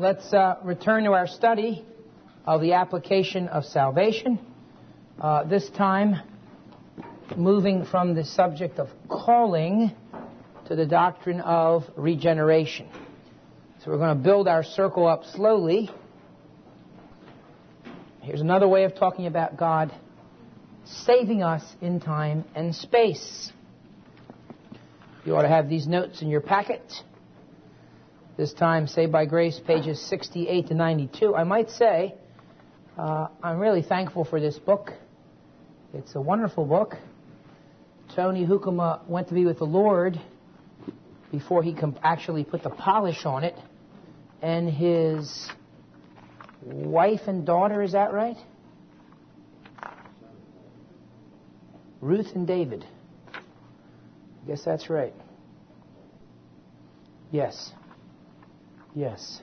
let's return to our study of the application of salvation. This time, moving from the subject of calling to the doctrine of regeneration. So we're going to build our circle up slowly. Here's another way of talking about God saving us in time and space. You ought to have these notes in your packet. This time, Saved by Grace, pages 68 to 92. I might say, I'm really thankful for this book. It's a wonderful book. Tony Hukuma went to be with the Lord before he actually put the polish on it. And his wife and daughter, is that right? Ruth and David. I guess that's right. Yes. Yes.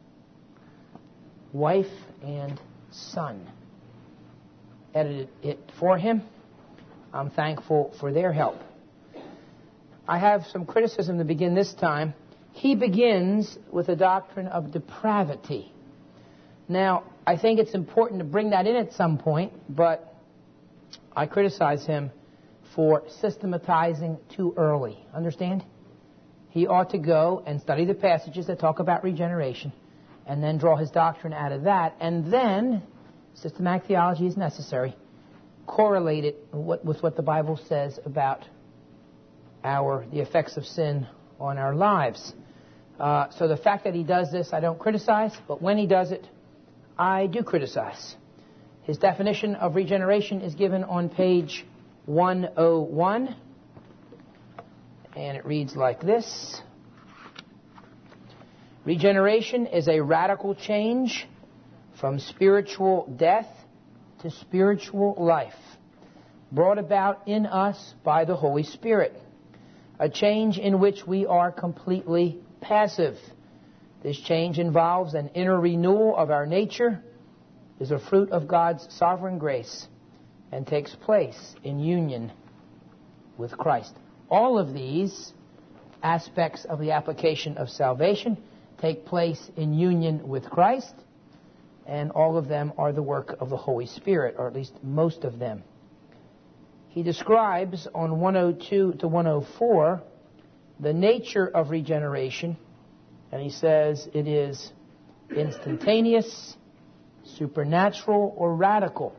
Wife and son edited it for him. I'm thankful for their help. I have some criticism to begin this time. He begins with a doctrine of depravity. Now, I think it's important to bring that in at some point, but I criticize him for systematizing too early. Understand? He ought to go and study the passages that talk about regeneration and then draw his doctrine out of that, and then, systematic theology is necessary, correlate it with what the Bible says about the effects of sin on our lives. So the fact that he does this, I don't criticize, but when he does it, I do criticize. His definition of regeneration is given on page 101. And it reads like this. Regeneration is a radical change from spiritual death to spiritual life, brought about in us by the Holy Spirit. A change in which we are completely passive. This change involves an inner renewal of our nature, is a fruit of God's sovereign grace, and takes place in union with Christ. All of these aspects of the application of salvation take place in union with Christ, and all of them are the work of the Holy Spirit, or at least most of them. He describes on 102 to 104 the nature of regeneration, and he says it is instantaneous, supernatural, or radical.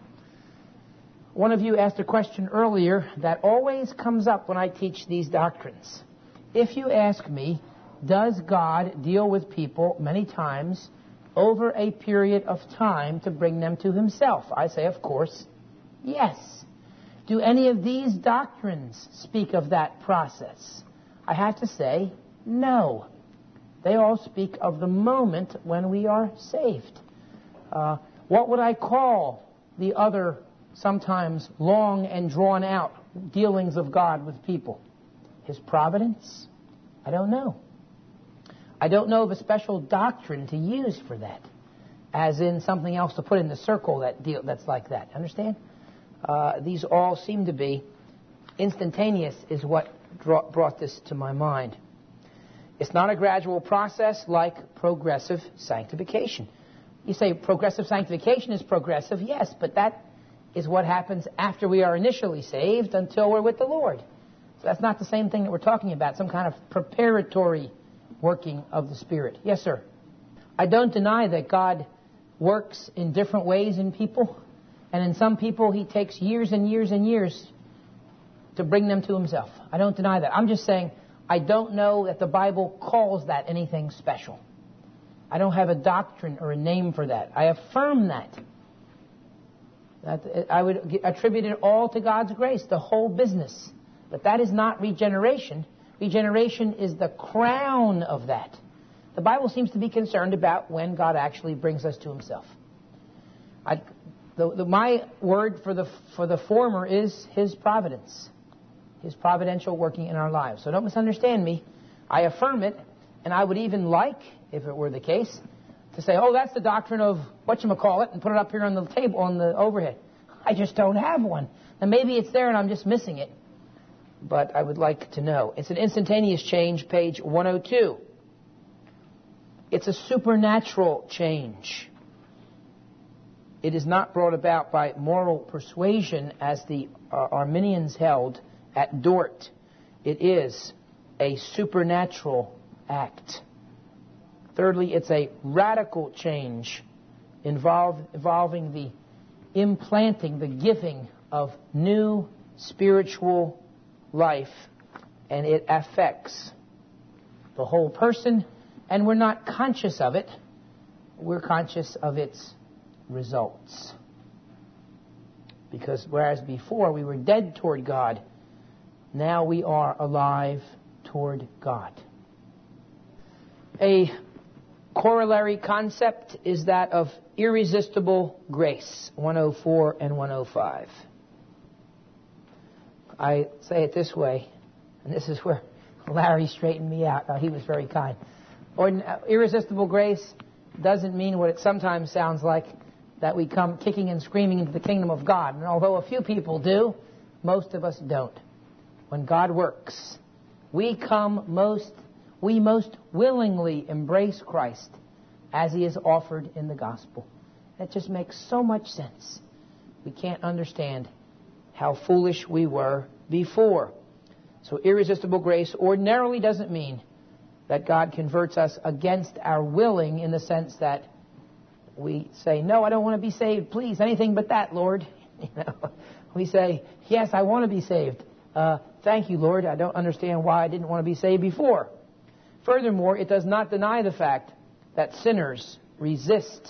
One of you asked a question earlier that always comes up when I teach these doctrines. If you ask me, does God deal with people many times over a period of time to bring them to himself? I say, of course, yes. Do any of these doctrines speak of that process? I have to say, no. They all speak of the moment when we are saved. What would I call the other sometimes long and drawn out dealings of God with people? His providence? I don't know. I don't know of a special doctrine to use for that, as in something else to put in the circle that's like that. Understand? These all seem to be instantaneous is what brought this to my mind. It's not a gradual process like progressive sanctification. You say progressive sanctification is progressive, yes, but that is what happens after we are initially saved until we're with the Lord. So that's not the same thing that we're talking about, some kind of preparatory working of the Spirit. Yes, sir. I don't deny that God works in different ways in people, and in some people he takes years and years and years to bring them to himself. I don't deny that. I'm just saying I don't know that the Bible calls that anything special. I don't have a doctrine or a name for that. I affirm that. I would attribute it all to God's grace, the whole business. But that is not regeneration. Regeneration is the crown of that. The Bible seems to be concerned about when God actually brings us to himself. My word for the former is his providence, his providential working in our lives. So don't misunderstand me. I affirm it, and I would even like, if it were the case, to say, oh, that's the doctrine of whatchamacallit, and put it up here on the table, on the overhead. I just don't have one. And maybe it's there and I'm just missing it. But I would like to know. It's an instantaneous change, page 102. It's a supernatural change. It is not brought about by moral persuasion as the Arminians held at Dort. It is a supernatural act. Thirdly, it's a radical change involving the implanting, the giving of new spiritual life, and it affects the whole person, and we're not conscious of it. We're conscious of its results. Because whereas before we were dead toward God, now we are alive toward God. A corollary concept is that of irresistible grace, 104 and 105. I say it this way, and this is where Larry straightened me out. He was very kind. Irresistible grace doesn't mean what it sometimes sounds like, that we come kicking and screaming into the kingdom of God. And although a few people do, most of us don't. When God works, we most willingly embrace Christ as He is offered in the gospel. That just makes so much sense. We can't understand how foolish we were before. So irresistible grace ordinarily doesn't mean that God converts us against our willing, in the sense that we say, no, I don't want to be saved, please, anything but that, Lord. We say, yes, I want to be saved. Thank you, Lord. I don't understand why I didn't want to be saved before. Furthermore, it does not deny the fact that sinners resist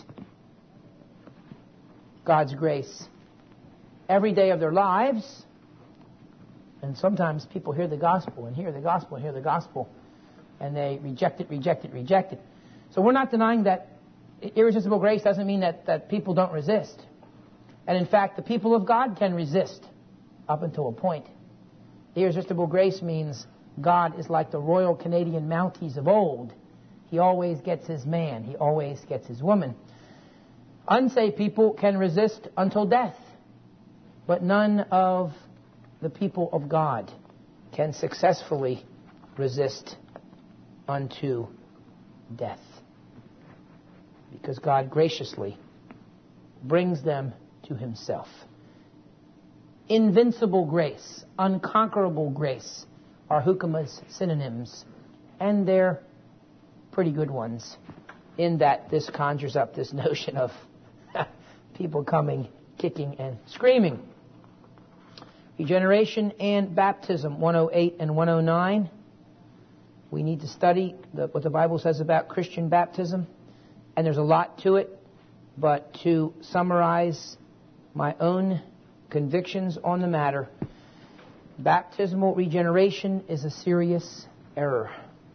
God's grace every day of their lives. And sometimes people hear the gospel and hear the gospel and hear the gospel, and they reject it. So we're not denying that irresistible grace doesn't mean that people don't resist. And in fact, the people of God can resist up until a point. Irresistible grace means God is like the Royal Canadian Mounties of old. He always gets his man. He always gets his woman. Unsaved people can resist until death, but none of the people of God can successfully resist unto death, because God graciously brings them to Himself. Invincible grace, unconquerable grace are Hukuma's synonyms, and they're pretty good ones, in that this conjures up this notion of people coming, kicking, and screaming. Regeneration and baptism, 108 and 109. We need to study what the Bible says about Christian baptism, and there's a lot to it, but to summarize my own convictions on the matter, baptismal regeneration is a serious error.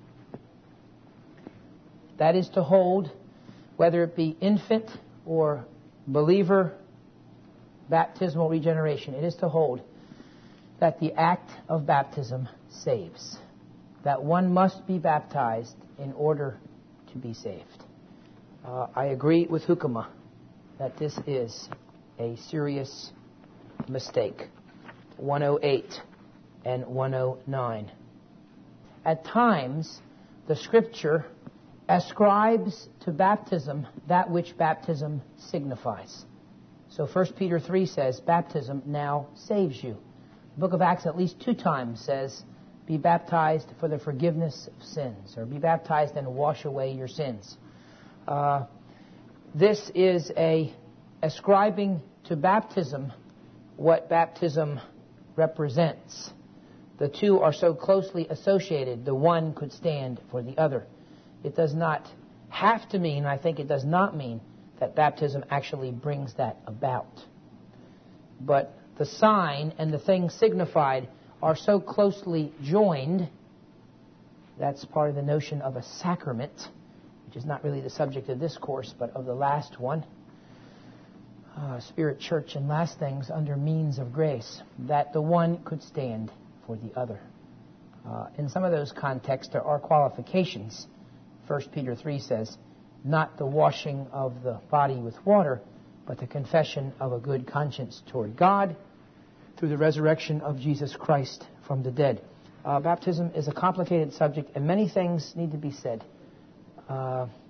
That is to hold, whether it be infant or believer, baptismal regeneration, it is to hold that the act of baptism saves. That one must be baptized in order to be saved. I agree with Hukuma that this is a serious mistake. 108 and 109. At times, the Scripture ascribes to baptism that which baptism signifies. So 1 Peter 3 says, baptism now saves you. The book of Acts at least 2 times says, be baptized for the forgiveness of sins, or be baptized and wash away your sins. This is ascribing to baptism what baptism represents. The two are so closely associated, the one could stand for the other. It does not have to mean, I think it does not mean, that baptism actually brings that about. But the sign and the thing signified are so closely joined. That's part of the notion of a sacrament, which is not really the subject of this course, but of the last one. Spirit, church, and last things under means of grace, that the one could stand for the other. In some of those contexts, there are qualifications. 1 Peter 3 says, not the washing of the body with water, but the confession of a good conscience toward God through the resurrection of Jesus Christ from the dead. Baptism is a complicated subject, and many things need to be said.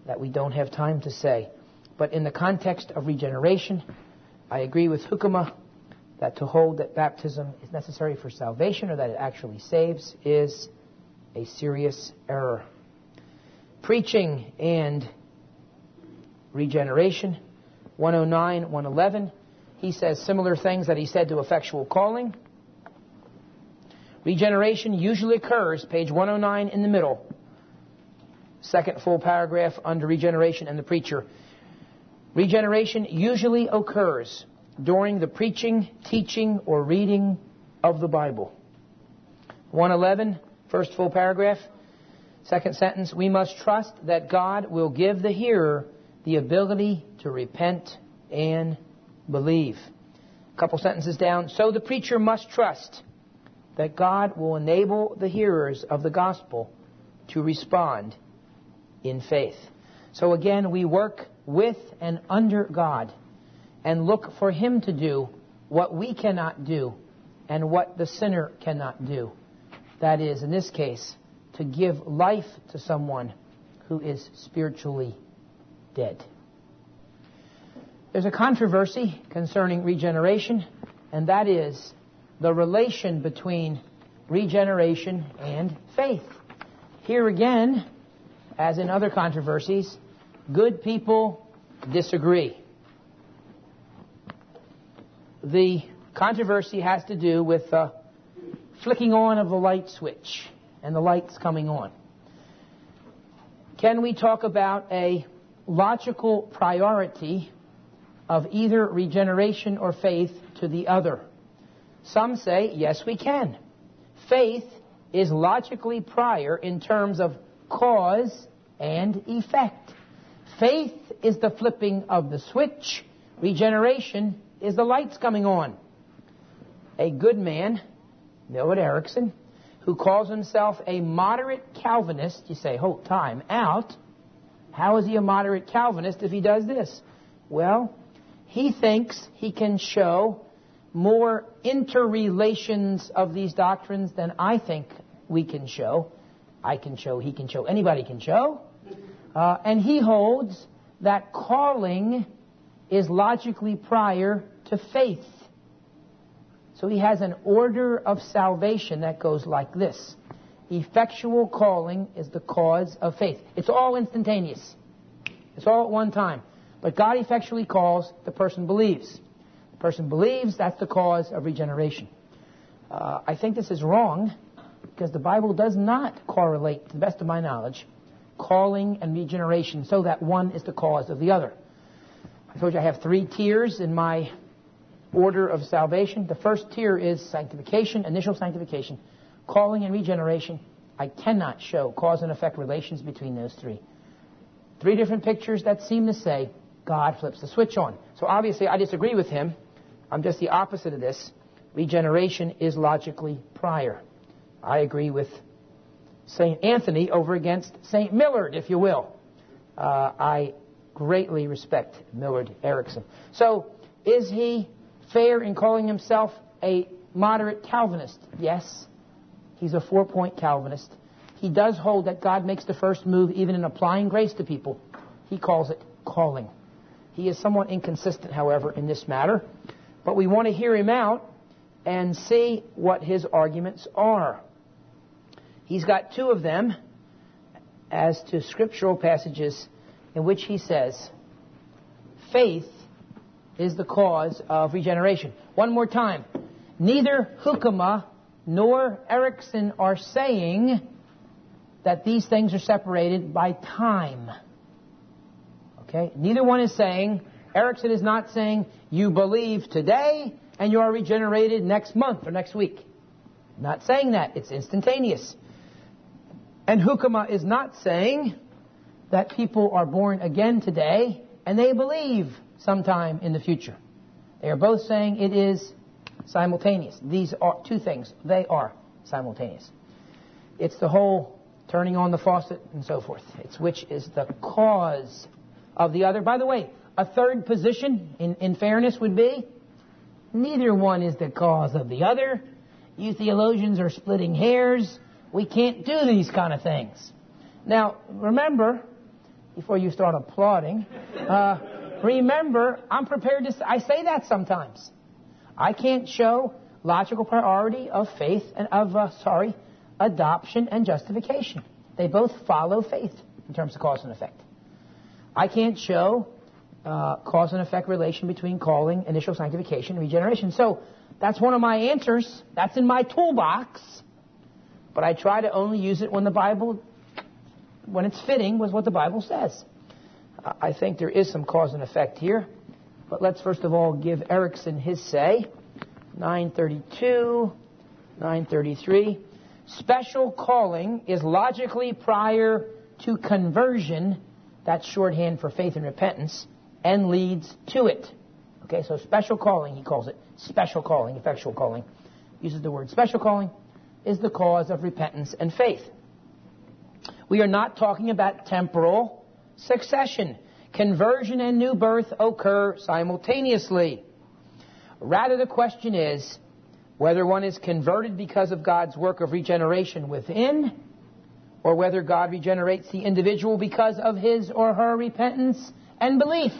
that we don't have time to say. But in the context of regeneration, I agree with Hukama that to hold that baptism is necessary for salvation or that it actually saves is a serious error. Preaching and regeneration, 109, 111, he says similar things that he said to effectual calling. Regeneration usually occurs, page 109 in the middle, second full paragraph under regeneration and the preacher. Regeneration usually occurs during the preaching, teaching, or reading of the Bible. 111, first full paragraph, second sentence, we must trust that God will give the hearer the ability to repent and believe. A couple sentences down, so the preacher must trust that God will enable the hearers of the gospel to respond in faith. So again, we work with and under God and look for Him to do what we cannot do and what the sinner cannot do. That is, in this case, to give life to someone who is spiritually dead. There's a controversy concerning regeneration, and that is the relation between regeneration and faith. Here again, as in other controversies, good people disagree. The controversy has to do with the flicking on of the light switch and the lights coming on. Can we talk about a logical priority of either regeneration or faith to the other? Some say, yes, we can. Faith is logically prior in terms of cause and effect. Faith is the flipping of the switch. Regeneration is the lights coming on. A good man, Millard Erickson, who calls himself a moderate Calvinist, you say, hold time out. How is he a moderate Calvinist if he does this? Well, he thinks he can show more interrelations of these doctrines than I think we can show. I can show, he can show, anybody can show. And he holds that calling is logically prior to faith. So he has an order of salvation that goes like this. Effectual calling is the cause of faith. It's all instantaneous. It's all at one time. But God effectually calls, the person believes. The person believes, that's the cause of regeneration. I think this is wrong because the Bible does not correlate, to the best of my knowledge, calling and regeneration so that one is the cause of the other. I told you I have 3 tiers in my order of salvation. The first tier is sanctification, initial sanctification. Calling and regeneration, I cannot show cause and effect relations between those 3. 3 different pictures that seem to say God flips the switch on. So obviously I disagree with him. I'm just the opposite of this. Regeneration is logically prior. I agree with St. Anthony over against St. Millard, if you will. I greatly respect Millard Erickson. So, is he fair in calling himself a moderate Calvinist? Yes. He's a 4-point Calvinist. He does hold that God makes the first move even in applying grace to people. He calls it calling. He is somewhat inconsistent, however, in this matter. But we want to hear him out and see what his arguments are. He's got 2 of them as to scriptural passages in which he says, faith is the cause of regeneration. One more time. Neither Hukama nor Erickson are saying that these things are separated by time. Okay? Neither one is saying, Erickson is not saying, you believe today and you are regenerated next month or next week. Not saying that. It's instantaneous. And Hukama is not saying that people are born again today and they believe sometime in the future. They are both saying it is simultaneous. These are 2 things. They are simultaneous. It's the whole turning on the faucet and so forth. It's which is the cause of the other. By the way, a third position in fairness would be neither one is the cause of the other. You theologians are splitting hairs. We can't do these kind of things. Now, remember, before you start applauding. Remember, I'm prepared to... I say that sometimes. I can't show logical priority of faith and adoption and justification. They both follow faith in terms of cause and effect. I can't show cause and effect relation between calling, initial sanctification, and regeneration. So that's one of my answers. That's in my toolbox. But I try to only use it when when it's fitting with what the Bible says. I think there is some cause and effect here. But let's first of all give Erickson his say. 932, 933. Special calling is logically prior to conversion. That's shorthand for faith and repentance, and leads to it. Okay, so special calling, he calls it. Special calling, effectual calling. Uses the word special calling, is the cause of repentance and faith. We are not talking about temporal succession. Conversion and new birth occur simultaneously. Rather, the question is whether one is converted because of God's work of regeneration within, or whether God regenerates the individual because of his or her repentance and belief.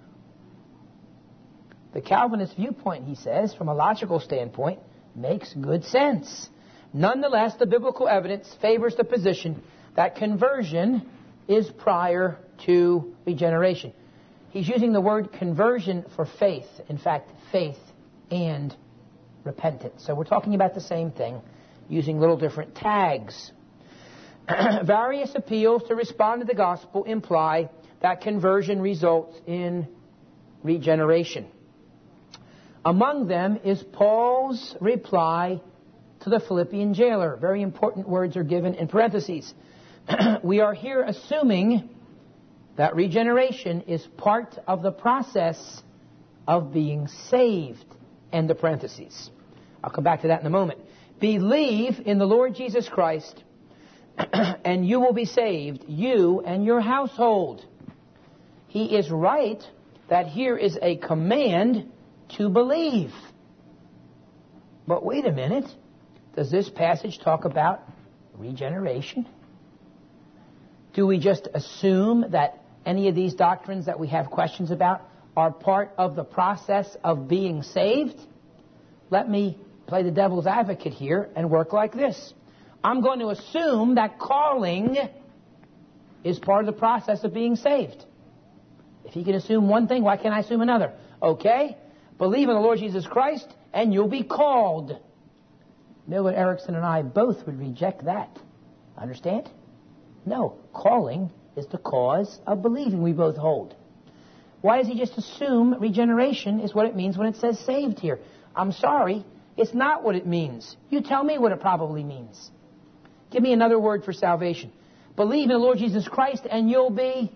The Calvinist viewpoint, he says, from a logical standpoint, makes good sense. Nonetheless, the biblical evidence favors the position that conversion is prior to regeneration. He's using the word conversion for faith. In fact, faith and repentance. So we're talking about the same thing, using little different tags. Various appeals to respond to the gospel imply that conversion results in regeneration. Among them is Paul's reply to the Philippian jailer. Very important words are given in parentheses. We are here assuming that regeneration is part of the process of being saved. End of parentheses. I'll come back to that in a moment. Believe in the Lord Jesus Christ, and you will be saved, you and your household. He is right that here is a command to believe. But wait a minute. Does this passage talk about regeneration? Do we just assume that any of these doctrines that we have questions about are part of the process of being saved? Let me play the devil's advocate here and work like this. I'm going to assume that calling is part of the process of being saved. If he can assume one thing, why can't I assume another? Okay, believe in the Lord Jesus Christ and you'll be called. Miller, Erickson, and I both would reject that. Understand? No, calling is the cause of believing, we both hold. Why does he just assume regeneration is what it means when it says saved here? I'm sorry, it's not what it means. You tell me what it probably means. Give me another word for salvation. Believe in the Lord Jesus Christ and you'll be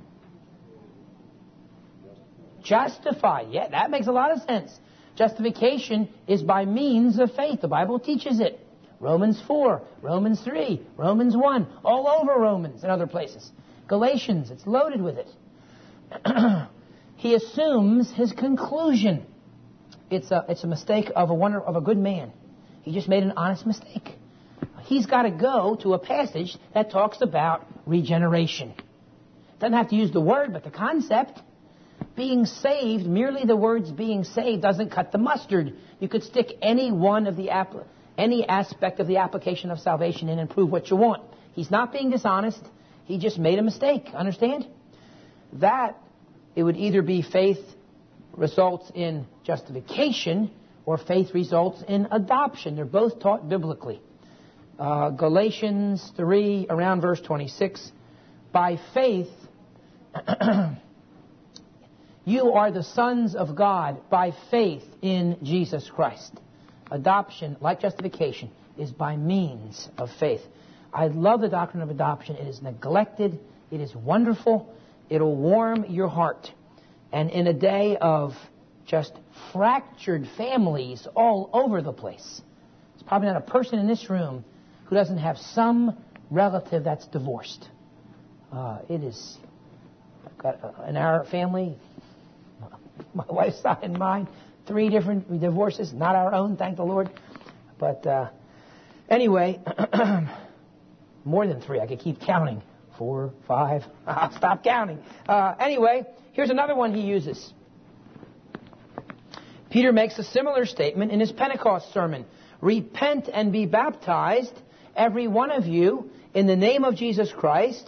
justified. Yeah, that makes a lot of sense. Justification is by means of faith. The Bible teaches it. Romans 4, Romans 3, Romans 1, all over Romans and other places. Galatians, it's loaded with it. He assumes his conclusion. It's a mistake of a good man. He just made an honest mistake. He's got to go to a passage that talks about regeneration. Doesn't have to use the word, but the concept. Being saved, merely the words being saved doesn't cut the mustard. You could stick any aspect of the application of salvation in and prove what you want. He's not being dishonest. He just made a mistake. Understand? That, it would either be faith results in justification or faith results in adoption. They're both taught biblically. Galatians 3, around verse 26. By faith, you are the sons of God by faith in Jesus Christ. Adoption, like justification, is by means of faith. I love the doctrine of adoption. It is neglected. It is wonderful. It'll warm your heart. And in a day of just fractured families all over the place, there's probably not a person in this room who doesn't have some relative that's divorced. I've got in our family, my wife's side and mine, 3 different divorces, not our own, thank the Lord. But anyway, more than 3, I could keep counting. 4, 5. I'll stop counting. Anyway, here's another one he uses. Peter makes a similar statement in his Pentecost sermon. Repent and be baptized, every one of you, in the name of Jesus Christ,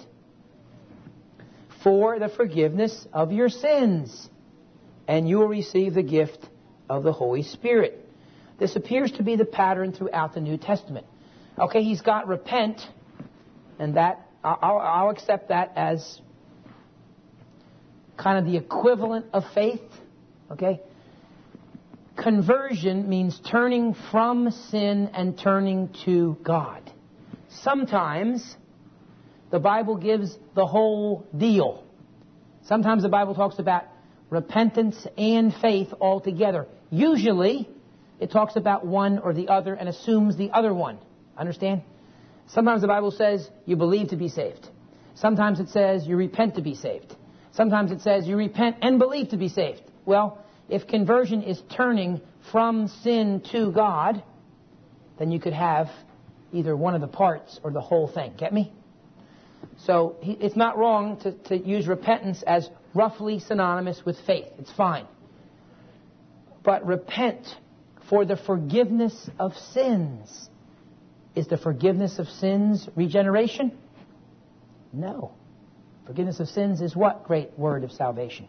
for the forgiveness of your sins, and you will receive the gift of the Holy Spirit. This appears to be the pattern throughout the New Testament. Okay, he's got repent, and that I'll accept that as kind of the equivalent of faith. Okay? Conversion means turning from sin and turning to God. Sometimes the Bible gives the whole deal. Sometimes the Bible talks about repentance and faith all together. Usually it talks about one or the other and assumes the other one. Understand? Sometimes the Bible says you believe to be saved. Sometimes it says you repent to be saved. Sometimes it says you repent and believe to be saved. Well, if conversion is turning from sin to God, then you could have either one of the parts or the whole thing. Get me? So it's not wrong to use repentance as roughly synonymous with faith. It's fine. But repent for the forgiveness of sins. Is the forgiveness of sins regeneration? No. Forgiveness of sins is what great word of salvation?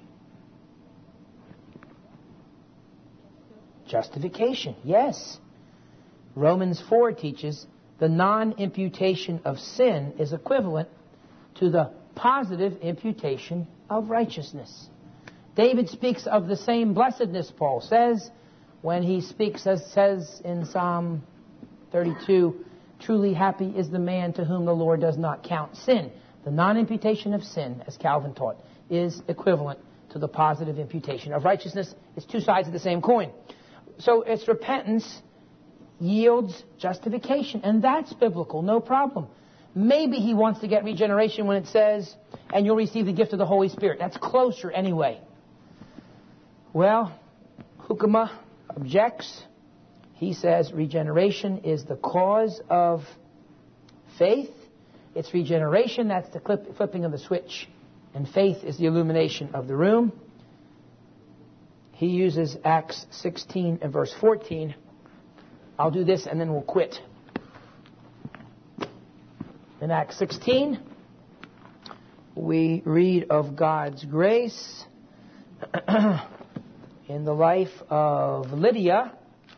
Justification, yes. Romans 4 teaches the non-imputation of sin is equivalent to the positive imputation of righteousness. David speaks of the same blessedness, Paul says, when he speaks, as says in Psalm 32, truly happy is the man to whom the Lord does not count sin. The non-imputation of sin, as Calvin taught, is equivalent to the positive imputation of righteousness. It's two sides of the same coin. So it's repentance yields justification, and that's biblical, no problem. Maybe he wants to get regeneration when it says, and you'll receive the gift of the Holy Spirit. That's closer anyway. Well, Hukama objects. He says regeneration is the cause of faith. It's regeneration, that's the flipping of the switch. And faith is the illumination of the room. He uses Acts 16 and verse 14. I'll do this and then we'll quit. In Acts 16, we read of God's grace in the life of Lydia,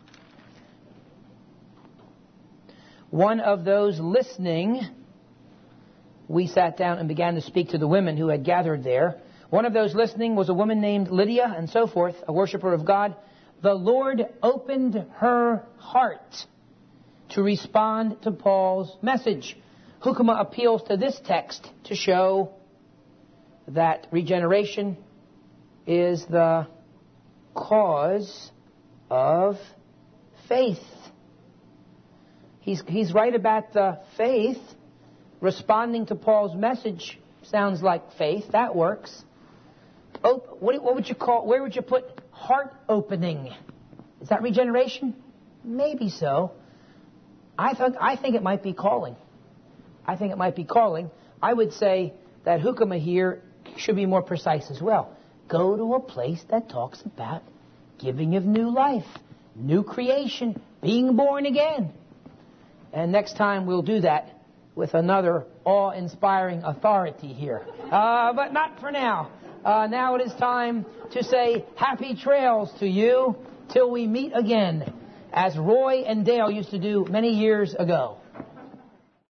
one of those listening. We sat down and began to speak to the women who had gathered there. One of those listening was a woman named Lydia, and so forth, a worshiper of God. The Lord opened her heart to respond to Paul's message. Hukama appeals to this text to show that regeneration is the cause of faith. He's right about the faith. Responding to Paul's message sounds like faith. That works. What would you call? Where would you put heart opening? Is that regeneration? Maybe so. I think it might be calling. I think it might be calling. I would say that Hukama here should be more precise as well. Go to a place that talks about giving of new life, new creation, being born again. And next time we'll do that with another awe-inspiring authority here. But not for now. Now it is time to say happy trails to you till we meet again, as Roy and Dale used to do many years ago.